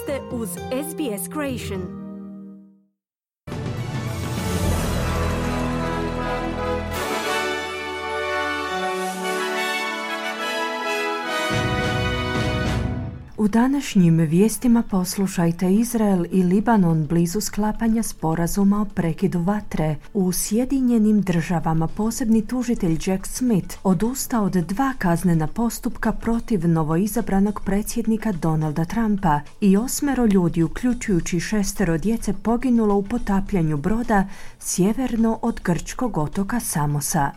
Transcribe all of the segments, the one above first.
ste uz SBS Creation. U današnjim vijestima poslušajte: Izrael i Libanon blizu sklapanja sporazuma o prekidu vatre. U Sjedinjenim Državama posebni tužitelj Jack Smith odustao od 2 kaznena postupka protiv novoizabranog predsjednika Donalda Trumpa i 8 ljudi, uključujući 6 djece, poginulo u potapljanju broda sjeverno od grčkog otoka Samosa.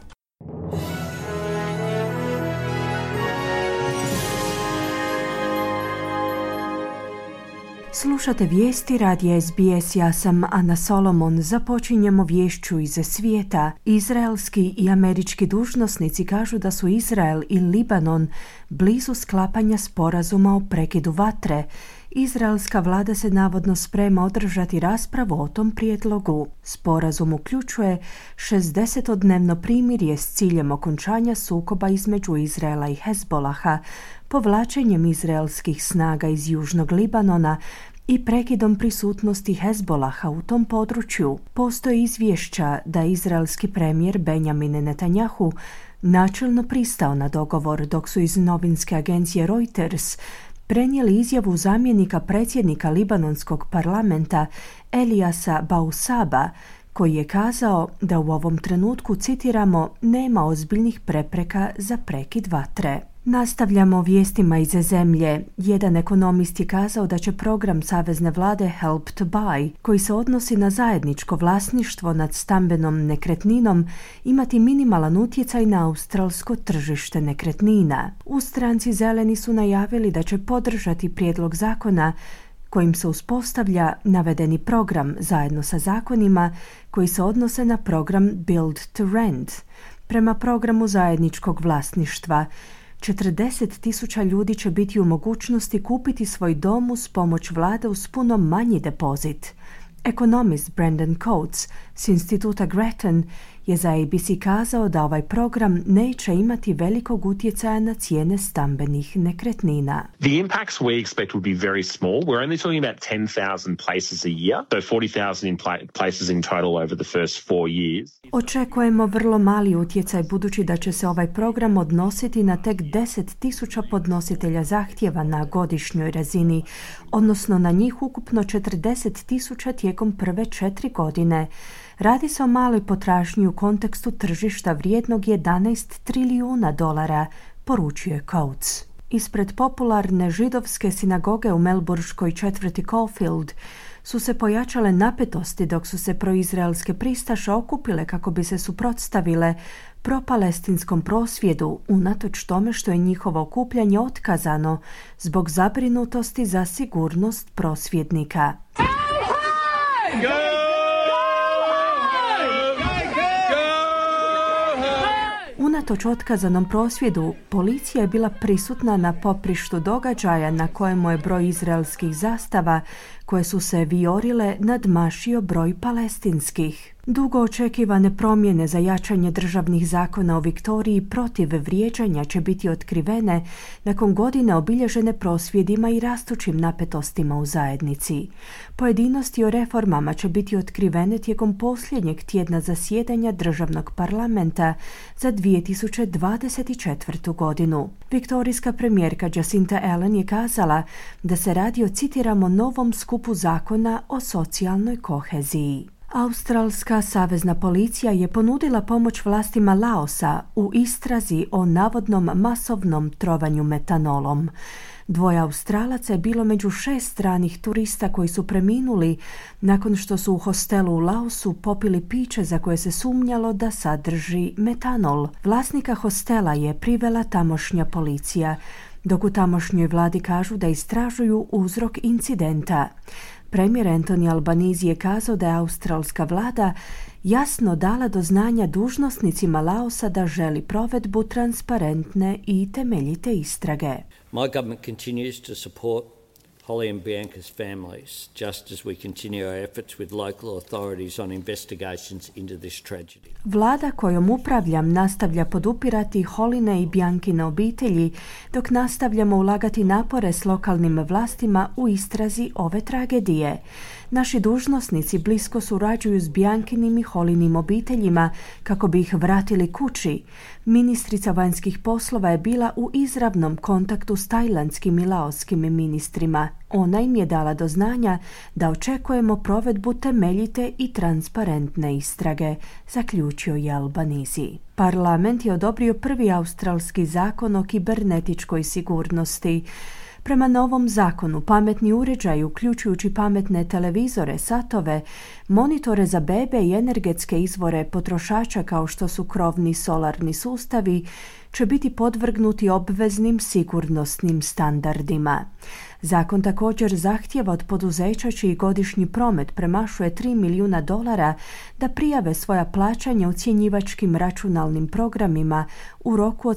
Slušate vijesti radija SBS, ja sam Ana Solomon. Započinjemo viješću iz svijeta. Izraelski i američki dužnosnici kažu da su Izrael i Libanon blizu sklapanja sporazuma o prekidu vatre. Izraelska vlada se navodno sprema održati raspravu o tom prijedlogu. Sporazum uključuje 60-dnevno primirje s ciljem okončanja sukoba između Izraela i Hezbolaha, povlačenjem izraelskih snaga iz južnog Libanona i prekidom prisutnosti Hezbolaha u tom području. Postoji izvješća da izraelski premijer Benjamin Netanjahu načelno pristao na dogovor, dok su iz novinske agencije Reuters prenijeli izjavu zamjenika predsjednika libanonskog parlamenta Elijasa Bausaba, koji je kazao da u ovom trenutku, citiramo, nema ozbiljnih prepreka za prekid vatre. Nastavljamo vijestima iz zemlje. Jedan ekonomist je kazao da će program savezne vlade Help to Buy, koji se odnosi na zajedničko vlasništvo nad stambenom nekretninom, imati minimalan utjecaj na australsko tržište nekretnina. U stranci Zeleni su najavili da će podržati prijedlog zakona kojim se uspostavlja navedeni program zajedno sa zakonima koji se odnose na program Build to Rent. Prema programu zajedničkog vlasništva, 40,000 ljudi će biti u mogućnosti kupiti svoj dom uz pomoć vlade uz puno manji depozit. Ekonomist Brendan Coates s instituta Grattan je za ABC kazao da ovaj program neće imati velikog utjecaja na cijene stambenih nekretnina. The impacts we expect will be very small. We're only talking about 10,000 places a year, so 40,000 places in total over the first 4 years. Očekujemo vrlo mali utjecaj, budući da će se ovaj program odnositi na tek 10,000 podnositelja zahtjeva na godišnjoj razini, odnosno na njih ukupno 40,000 tijekom prve 4 godine. Radi se o maloj potražnji u kontekstu tržišta vrijednog $11 trilijuna, poručuje Coates. Ispred popularne židovske sinagoge u melburškoj četvrti Caulfield su se pojačale napetosti dok su se proizraelske pristaše okupile kako bi se suprotstavile propalestinskom prosvjedu, unatoč tome što je njihovo okupljanje otkazano zbog zabrinutosti za sigurnost prosvjednika. Unatoč otkazanom prosvjedu, policija je bila prisutna na poprištu događaja na kojemu je broj izraelskih zastava koje su se vijorile nadmašio broj palestinskih. Dugo očekivane promjene za jačanje državnih zakona u Viktoriji protiv vrijeđanja će biti otkrivene nakon godine obilježene prosvjedima i rastućim napetostima u zajednici. Pojedinosti o reformama će biti otkrivene tijekom posljednjeg tjedna zasjedanja državnog parlamenta za 2024. godinu. Viktorijska premijerka Jacinta Allen je kazala da se radi o, citiramo, novom skupu zakona o socijalnoj koheziji. Australska savezna policija je ponudila pomoć vlastima Laosa u istrazi o navodnom masovnom trovanju metanolom. 2 Australaca je bilo među 6 stranih turista koji su preminuli nakon što su u hostelu u Laosu popili piće za koje se sumnjalo da sadrži metanol. Vlasnika hostela je privela tamošnja policija, dok u tamošnjoj vladi kažu da istražuju uzrok incidenta. Premijer Anthony Albanese je kazao da je australska vlada jasno dala do znanja dužnosnicima Laosa da želi provedbu transparentne i temeljite istrage. My government continues to support Holly and Bianca's families, just as we continue our efforts with local authorities on investigations into this tragedy. Vlada kojom upravljam nastavlja podupirati Holine i Biankine obitelji, dok nastavljamo ulagati napore s lokalnim vlastima u istrazi ove tragedije. Naši dužnosnici blisko surađuju s Biankinim i Holinim obiteljima kako bi ih vratili kući. Ministrica vanjskih poslova je bila u izravnom kontaktu s tajlandskim i laoskim ministrima. Ona im je dala do znanja da očekujemo provedbu temeljite i transparentne istrage, zaključio je Albanese. Parlament je odobrio prvi australski zakon o kibernetičkoj sigurnosti. Prema novom zakonu, pametni uređaji, uključujući pametne televizore, satove, monitore za bebe i energetske izvore potrošača kao što su krovni solarni sustavi, će biti podvrgnuti obveznim sigurnosnim standardima. Zakon također zahtijeva od poduzeća čiji godišnji promet premašuje $3 milijuna da prijave svoja plaćanja ucjenjivačkim računalnim programima u roku od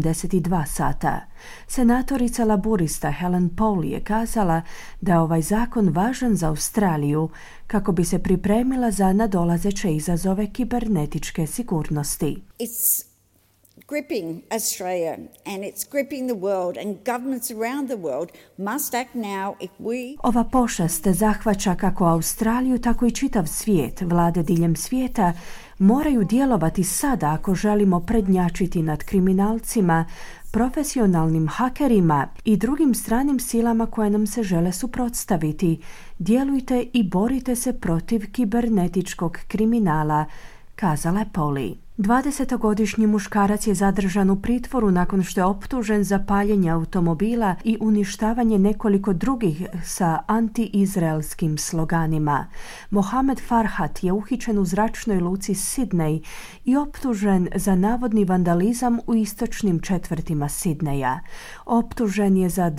72 sata. Senatorica laburista Helen Paul je kazala da je ovaj zakon važan za Australiju kako bi se pripremila za nadolazeće izazove kibernetičke sigurnosti. It's gripping Australia and it's gripping the world, and governments around the world must act now if we... Ova pošast zahvaća kako Australiju, tako i čitav svijet. Vlade diljem svijeta moraju djelovati sada ako želimo prednjačiti nad kriminalcima, profesionalnim hakerima i drugim stranim silama koje nam se žele suprotstaviti. Djelujte i borite se protiv kibernetičkog kriminala, kazala je Poli. 20-godišnji muškarac je zadržan u pritvoru nakon što je optužen za paljenje automobila i uništavanje nekoliko drugih sa anti-izraelskim sloganima. Mohamed Farhat je uhićen u zračnoj luci Sidney i optužen za navodni vandalizam u istočnim četvrtima Sidneja. Optužen je za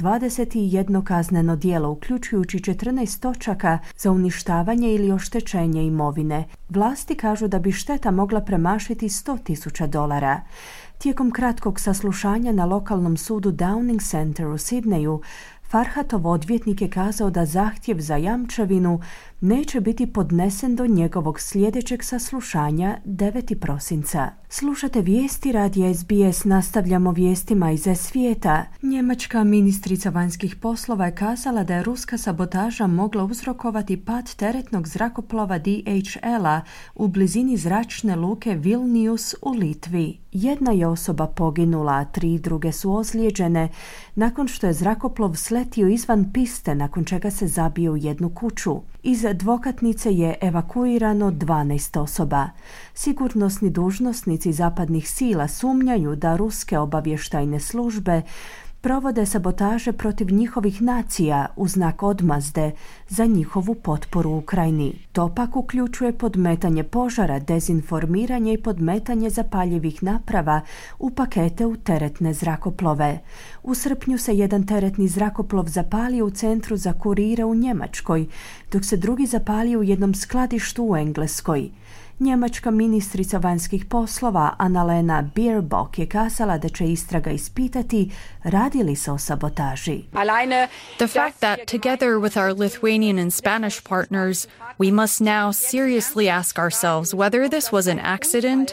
21 kazneno djelo, uključujući 14 točaka za uništavanje ili oštećenje imovine. Vlasti kažu da bi šteta mogla premašiti $100,000. Tijekom kratkog saslušanja na lokalnom sudu Downing Center u Sidneju, Farhatov odvjetnik je kazao da zahtjev za jamčevinu neće biti podnesen do njegovog sljedećeg saslušanja 9. prosinca. Slušate vijesti radija SBS, nastavljamo vijestima iz svijeta. Njemačka ministrica vanjskih poslova je kazala da je ruska sabotaža mogla uzrokovati pad teretnog zrakoplova DHL-a u blizini zračne luke Vilnius u Litvi. Jedna je osoba poginula, a 3 druge su ozlijeđene nakon što je zrakoplov sletio izvan piste, nakon čega se zabio u jednu kuću. Iz dvokatnice je evakuirano 12 osoba. Sigurnosni dužnosnici zapadnih sila sumnjaju da ruske obavještajne službe provode sabotaže protiv njihovih nacija u znak odmazde za njihovu potporu Ukrajini. To pak uključuje podmetanje požara, dezinformiranje i podmetanje zapaljivih naprava u pakete u teretne zrakoplove. U srpnju se jedan teretni zrakoplov zapalio u centru za kurire u Njemačkoj, dok se drugi zapalio u jednom skladištu u Engleskoj. Njemačka ministrica vanjskih poslova Annalena Baerbock je kazala da će istraga ispitati radi li se o sabotaži. The fact that together with our Lithuanian and Spanish partners, we must now seriously ask ourselves whether this was an accident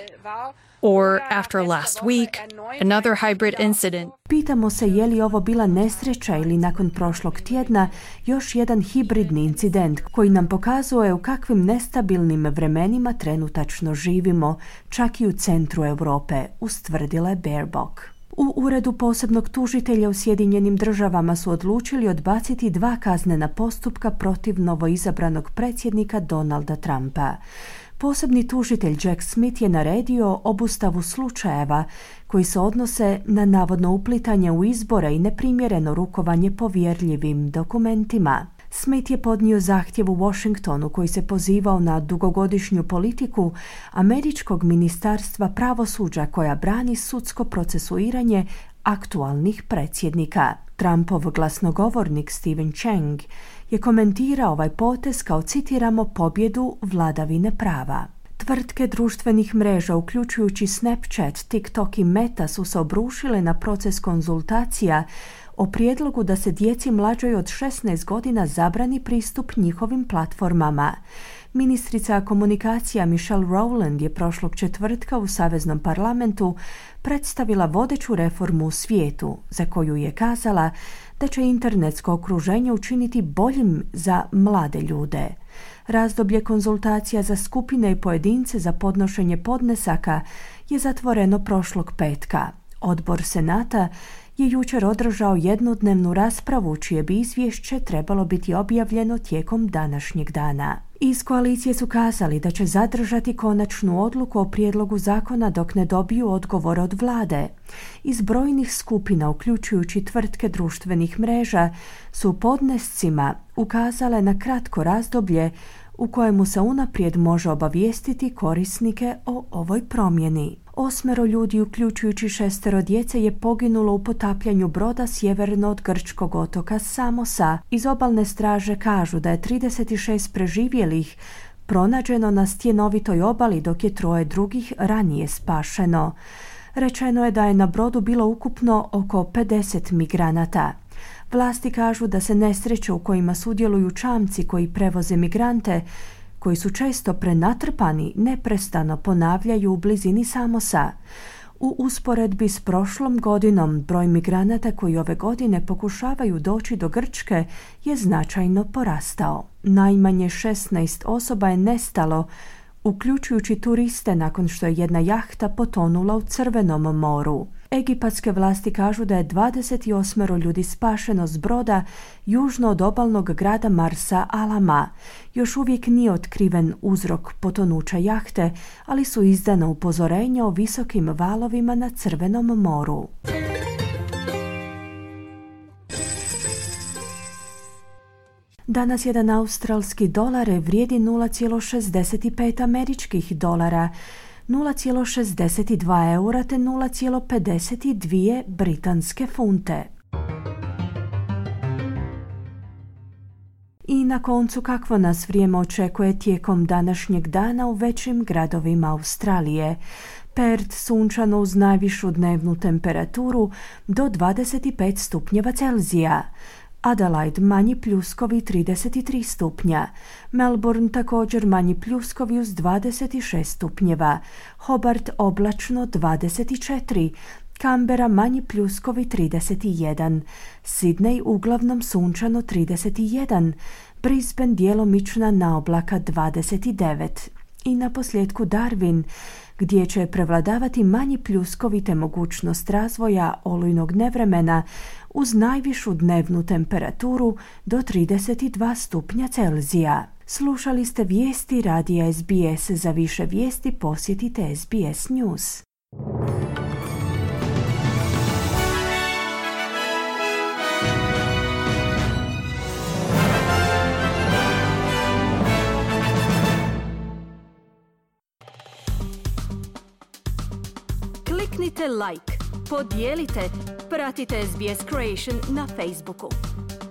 or, after last week, another hybrid incident. Pitamo se je li ovo bila nesreća ili nakon prošlog tjedna još jedan hibridni incident koji nam pokazuje u kakvim nestabilnim vremenima trenutačno živimo, čak i u centru Europe, ustvrdila je Baerbock. U uredu posebnog tužitelja u Sjedinjenim Državama su odlučili odbaciti 2 kaznena postupka protiv novoizabranog predsjednika Donalda Trumpa. Posebni tužitelj Jack Smith je naredio obustavu slučajeva koji se odnose na navodno uplitanje u izbore i neprimjereno rukovanje povjerljivim dokumentima. Smith je podnio zahtjev u Washingtonu koji se pozivao na dugogodišnju politiku američkog ministarstva pravosuđa koja brani sudsko procesuiranje aktualnih predsjednika. Trumpov glasnogovornik Stephen Chang je komentirao ovaj potez kao, citiramo, pobjedu vladavine prava. Tvrtke društvenih mreža, uključujući Snapchat, TikTok i Meta, su se obrušile na proces konzultacija o prijedlogu da se djeci mlađoj od 16 godina zabrani pristup njihovim platformama. Ministrica komunikacija Michelle Rowland je prošlog četvrtka u Saveznom parlamentu predstavila vodeću reformu u svijetu, za koju je kazala da će internetsko okruženje učiniti boljim za mlade ljude. Razdoblje konzultacija za skupine i pojedince za podnošenje podnesaka je zatvoreno prošlog petka. Odbor Senata je jučer održao jednodnevnu raspravu čije bi izvješće trebalo biti objavljeno tijekom današnjeg dana. Iz koalicije su kazali da će zadržati konačnu odluku o prijedlogu zakona dok ne dobiju odgovor od vlade. Iz brojnih skupina, uključujući tvrtke društvenih mreža, su podnescima ukazale na kratko razdoblje u kojemu se unaprijed može obavijestiti korisnike o ovoj promjeni. 8 ljudi, uključujući 6 djece, je poginulo u potapljanju broda sjeverno od grčkog otoka Samosa. Iz obalne straže kažu da je 36 preživjelih pronađeno na stjenovitoj obali, dok je 3 drugih ranije spašeno. Rečeno je da je na brodu bilo ukupno oko 50 migranata. Vlasti kažu da se nesreće u kojima sudjeluju čamci koji prevoze migrante, koji su često prenatrpani, neprestano ponavljaju u blizini Samosa. U usporedbi s prošlom godinom, broj migranata koji ove godine pokušavaju doći do Grčke je značajno porastao. Najmanje 16 osoba je nestalo, uključujući turiste, nakon što je jedna jahta potonula u Crvenom moru. Egipatske vlasti kažu da je 28 ljudi spašeno s broda južno od obalnog grada Marsa Alama. Još uvijek nije otkriven uzrok potonuća jahte, ali su izdana upozorenja o visokim valovima na Crvenom moru. Danas jedan australski dolar vrijedi 0,65 američkih dolara, 0,62 eura te 0,52 britanske funte. I na koncu, kakvo nas vrijeme očekuje tijekom današnjeg dana u većim gradovima Australije. Perth sunčano uz najvišu dnevnu temperaturu do 25 stupnjeva Celzija. Adelaide manji pljuskovi 33 stupnja. Melbourne također manji pljuskovi uz 26 stupnjeva. Hobart oblačno 24. Canberra manji pljuskovi 31. Sydney uglavnom sunčano 31. Brisbane djelomična naoblaka 29. I na posljedku Darwin, gdje će prevladavati manji pljuskovi te mogućnost razvoja olujnog nevremena uz najvišu dnevnu temperaturu do 32 stupnja Celzija. Slušali ste vijesti radija SBS. Za više vijesti posjetite SBS News. Kliknite like, podijelite, pratite SBS Creation na Facebooku.